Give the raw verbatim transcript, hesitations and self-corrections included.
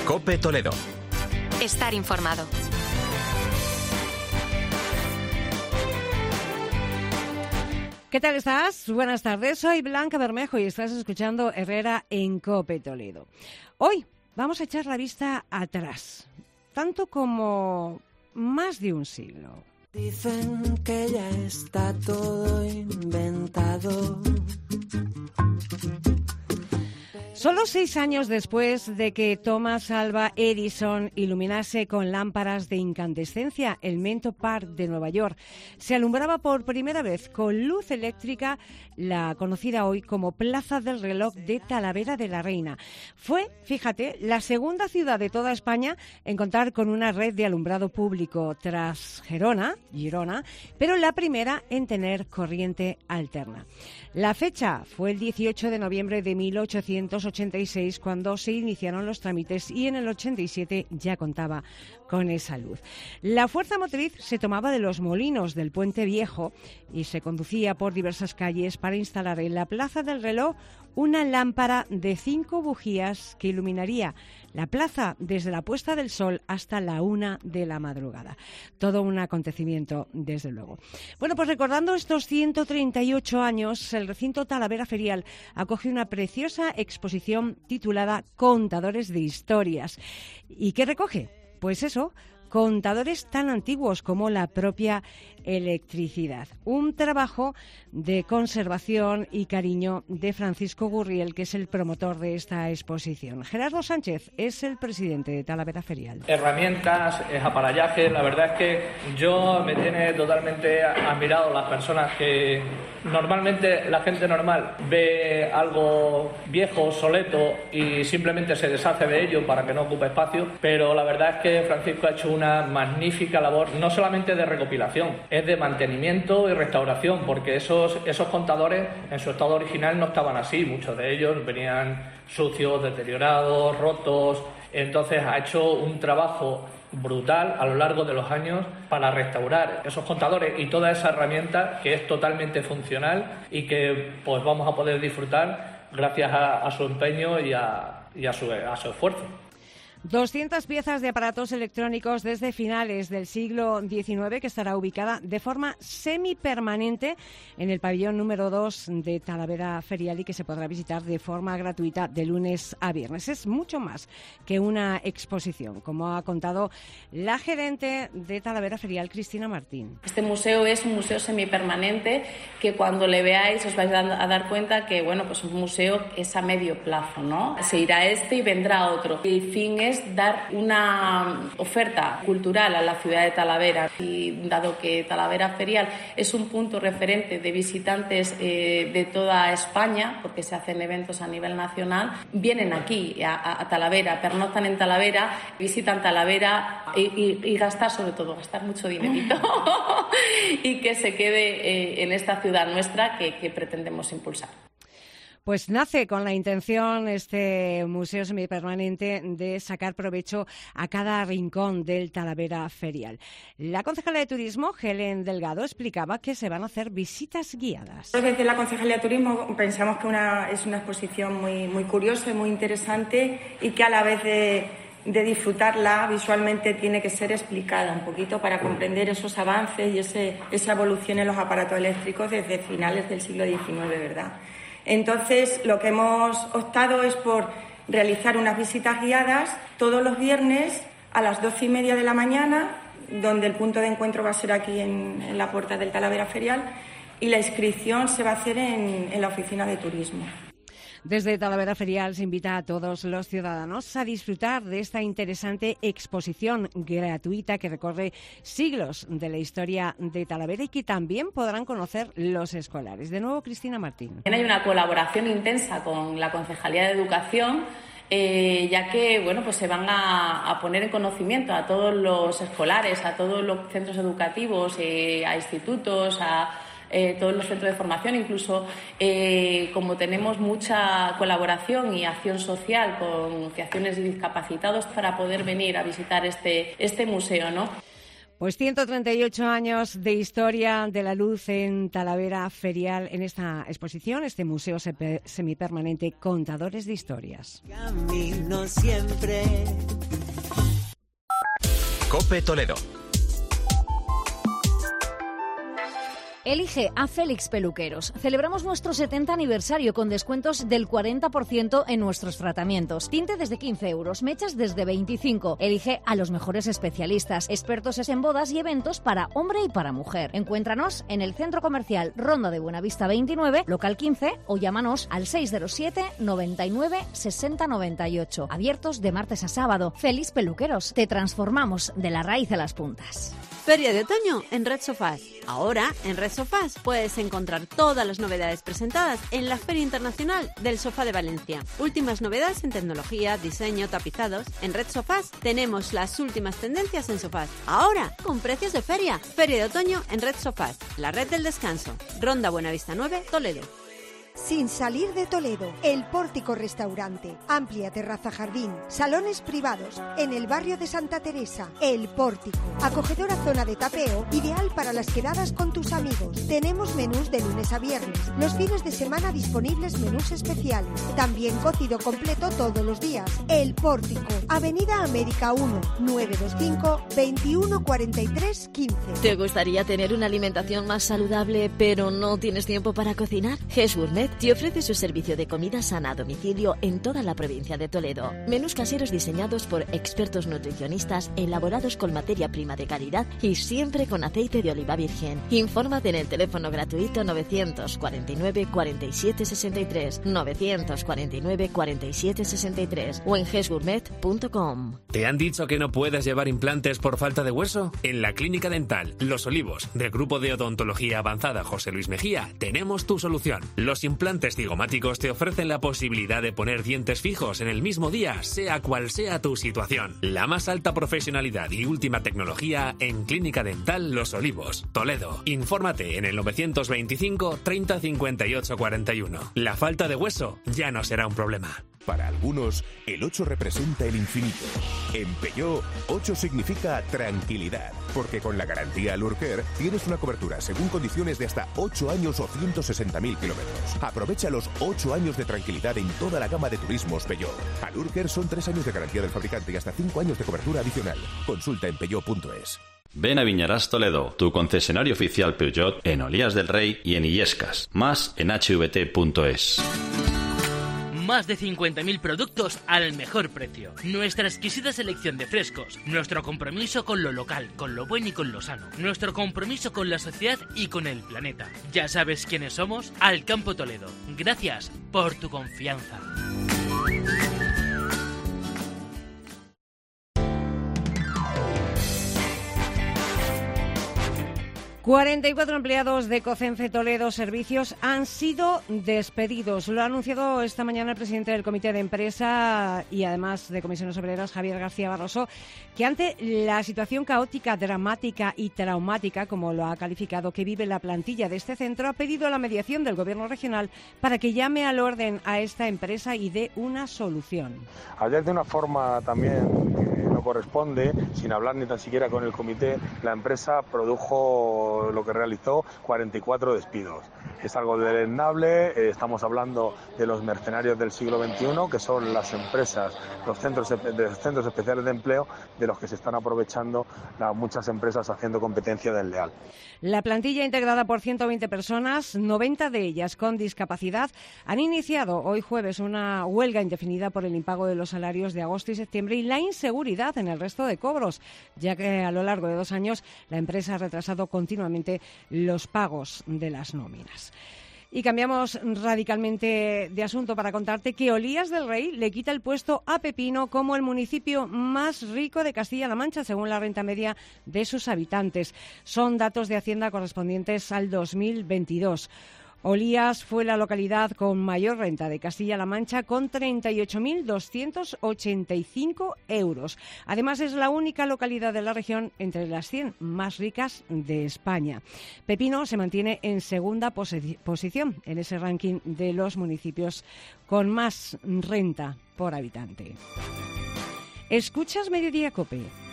COPE Toledo. Estar informado. ¿Qué tal estás? Buenas tardes, soy Blanca Bermejo y estás escuchando Herrera en COPE Toledo. Hoy vamos a echar la vista atrás, tanto como más de un siglo. Dicen que ya está todo inventado. Solo seis años después de que Thomas Alva Edison iluminase con lámparas de incandescencia el Menlo Park de Nueva York, se alumbraba por primera vez con luz eléctrica la conocida hoy como Plaza del Reloj de Talavera de la Reina. Fue, fíjate, la segunda ciudad de toda España en contar con una red de alumbrado público tras Gerona, Girona, pero la primera en tener corriente alterna. La fecha fue el dieciocho de noviembre de mil ochocientos ochenta y seis cuando se iniciaron los trámites y en el ochenta y siete ya contaba con esa luz. La fuerza motriz se tomaba de los molinos del Puente Viejo y se conducía por diversas calles para instalar en la Plaza del Reloj una lámpara de cinco bujías que iluminaría la plaza desde la puesta del sol hasta la una de la madrugada. Todo un acontecimiento, desde luego. Bueno, pues recordando estos ciento treinta y ocho años, el recinto Talavera Ferial acoge una preciosa exposición titulada Contadores de Historias. ¿Y qué recoge? Pues eso, contadores tan antiguos como la propia electricidad. Un trabajo de conservación y cariño de Francisco Gurriel, que es el promotor de esta exposición. Gerardo Sánchez es el presidente de Talavera Ferial. Herramientas, es aparallaje, la verdad es que yo me tiene totalmente admirado las personas que normalmente la gente normal ve algo viejo, obsoleto y simplemente se deshace de ello para que no ocupe espacio, pero la verdad es que Francisco ha hecho una magnífica labor, no solamente de recopilación, es de mantenimiento y restauración, porque esos, esos contadores en su estado original no estaban así, muchos de ellos venían sucios, deteriorados, rotos. Entonces ha hecho un trabajo brutal a lo largo de los años para restaurar esos contadores y toda esa herramienta que es totalmente funcional y que pues vamos a poder disfrutar gracias a, a su empeño y, a, y a, su, a su esfuerzo. doscientas piezas de aparatos electrónicos desde finales del siglo diecinueve que estará ubicada de forma semipermanente en el pabellón número dos de Talavera Ferial y que se podrá visitar de forma gratuita de lunes a viernes. Es mucho más que una exposición, como ha contado la gerente de Talavera Ferial, Cristina Martín. Este museo es un museo semipermanente que cuando le veáis os vais a dar cuenta que bueno, pues un museo es a medio plazo, ¿no? Se irá este y vendrá otro. El fin es dar una oferta cultural a la ciudad de Talavera y dado que Talavera Ferial es un punto referente de visitantes eh, de toda España, porque se hacen eventos a nivel nacional, vienen aquí a, a Talavera, pernoctan en Talavera, visitan Talavera y, y, y gastar, sobre todo, gastar mucho dinerito y que se quede eh, en esta ciudad nuestra que, que pretendemos impulsar. Pues nace con la intención este museo semipermanente de sacar provecho a cada rincón del Talavera Ferial. La concejala de Turismo, Helen Delgado, explicaba que se van a hacer visitas guiadas. Desde la Concejalía de Turismo pensamos que una, es una exposición muy, muy curiosa y muy interesante y que a la vez de, de disfrutarla visualmente tiene que ser explicada un poquito para comprender esos avances y ese, esa evolución en los aparatos eléctricos desde finales del siglo diecinueve, ¿verdad? Entonces, lo que hemos optado es por realizar unas visitas guiadas todos los viernes a las doce y media de la mañana, donde el punto de encuentro va a ser aquí en, en la puerta del Talavera Ferial, y la inscripción se va a hacer en, en la oficina de turismo. Desde Talavera Ferial se invita a todos los ciudadanos a disfrutar de esta interesante exposición gratuita que recorre siglos de la historia de Talavera y que también podrán conocer los escolares. De nuevo, Cristina Martín. Hay una colaboración intensa con la Concejalía de Educación, eh, ya que bueno, pues se van a, a poner en conocimiento a todos los escolares, a todos los centros educativos, eh, a institutos, a Eh, todos los centros de formación, incluso eh, como tenemos mucha colaboración y acción social con asociaciones de discapacitados para poder venir a visitar este, este museo, ¿no? Pues ciento treinta y ocho años de historia de la luz en Talavera Ferial, en esta exposición, este museo semipermanente Contadores de Historias. Camino siempre. COPE Toledo. Elige a Félix Peluqueros. Celebramos nuestro setenta aniversario con descuentos del cuarenta por ciento en nuestros tratamientos. Tinte desde quince euros, mechas desde veinticinco. Elige a los mejores especialistas, expertos en bodas y eventos para hombre y para mujer. Encuéntranos en el Centro Comercial Ronda de Buenavista veintinueve, local quince, o llámanos al seis cero siete, noventa y nueve, sesenta, noventa y ocho. Abiertos de martes a sábado. Félix Peluqueros. Te transformamos de la raíz a las puntas. Feria de otoño en Red Sofás. Ahora, en Red Sofás puedes encontrar todas las novedades presentadas en la Feria Internacional del Sofá de Valencia. Últimas novedades en tecnología, diseño, tapizados. En Red Sofás tenemos las últimas tendencias en sofás. Ahora, con precios de feria. Feria de otoño en Red Sofás. La red del descanso. Ronda Buenavista nueve, Toledo. Sin salir de Toledo, El Pórtico Restaurante, amplia terraza jardín, salones privados, en el barrio de Santa Teresa. El Pórtico, acogedora zona de tapeo, ideal para las quedadas con tus amigos. Tenemos menús de lunes a viernes, los fines de semana disponibles menús especiales, también cocido completo todos los días. El Pórtico, Avenida América uno, nueve dos cinco, veintiuno cuarenta y tres, quince. ¿Te gustaría tener una alimentación más saludable pero no tienes tiempo para cocinar? Hesburnet te ofrece su servicio de comida sana a domicilio en toda la provincia de Toledo. Menús caseros diseñados por expertos nutricionistas, elaborados con materia prima de calidad y siempre con aceite de oliva virgen. Infórmate en el teléfono gratuito novecientos cuarenta y nueve, cuarenta y siete, sesenta y tres, novecientos cuarenta y nueve, cuarenta y siete, sesenta y tres o en hesgourmet punto com. ¿Te han dicho que no puedes llevar implantes por falta de hueso? En la Clínica Dental Los Olivos, del Grupo de Odontología Avanzada José Luis Mejía, tenemos tu solución. Los implantes zigomáticos te ofrecen la posibilidad de poner dientes fijos en el mismo día, sea cual sea tu situación. La más alta profesionalidad y última tecnología en Clínica Dental Los Olivos, Toledo. Infórmate en el novecientos veinticinco, treinta, cincuenta y ocho, cuarenta y uno. La falta de hueso ya no será un problema. Para algunos, el ocho representa el infinito. En Peugeot, ocho significa tranquilidad, porque con la garantía Alurcare tienes una cobertura según condiciones de hasta ocho años o ciento sesenta mil kilómetros. Aprovecha los ocho años de tranquilidad en toda la gama de turismos Peugeot. Alurcare son tres años de garantía del fabricante y hasta cinco años de cobertura adicional. Consulta en peugeot punto es. Ven a Viñarás Toledo, tu concesionario oficial Peugeot en Olías del Rey y en Illescas. Más en h v t punto es. Más de cincuenta mil productos al mejor precio. Nuestra exquisita selección de frescos. Nuestro compromiso con lo local, con lo bueno y con lo sano. Nuestro compromiso con la sociedad y con el planeta. Ya sabes quiénes somos. Alcampo Toledo. Gracias por tu confianza. cuarenta y cuatro empleados de Cocence Toledo Servicios han sido despedidos. Lo ha anunciado esta mañana el presidente del Comité de Empresa y además de Comisiones Obreras, Javier García Barroso, que ante la situación caótica, dramática y traumática, como lo ha calificado, que vive la plantilla de este centro, ha pedido la mediación del Gobierno regional para que llame al orden a esta empresa y dé una solución. Ayer, de una forma también que no corresponde, sin hablar ni tan siquiera con el comité, la empresa produjo lo que realizó cuarenta y cuatro despidos. Es algo deleznable. Eh, estamos hablando de los mercenarios del siglo veintiuno, que son las empresas, los centros, de los centros especiales de empleo, de los que se están aprovechando las muchas empresas haciendo competencia desleal. La plantilla, integrada por ciento veinte personas, noventa de ellas con discapacidad, han iniciado hoy jueves una huelga indefinida por el impago de los salarios de agosto y septiembre y la inseguridad en el resto de cobros, ya que a lo largo de dos años la empresa ha retrasado continuamente los pagos de las nóminas. Y cambiamos radicalmente de asunto para contarte que Olías del Rey le quita el puesto a Pepino como el municipio más rico de Castilla-La Mancha, según la renta media de sus habitantes. Son datos de Hacienda correspondientes al dos mil veintidós. Olías fue la localidad con mayor renta de Castilla-La Mancha, con treinta y ocho mil doscientos ochenta y cinco euros. Además, es la única localidad de la región entre las cien más ricas de España. Pepino se mantiene en segunda posi- posición en ese ranking de los municipios con más renta por habitante. ¿Escuchas Mediodía COPE?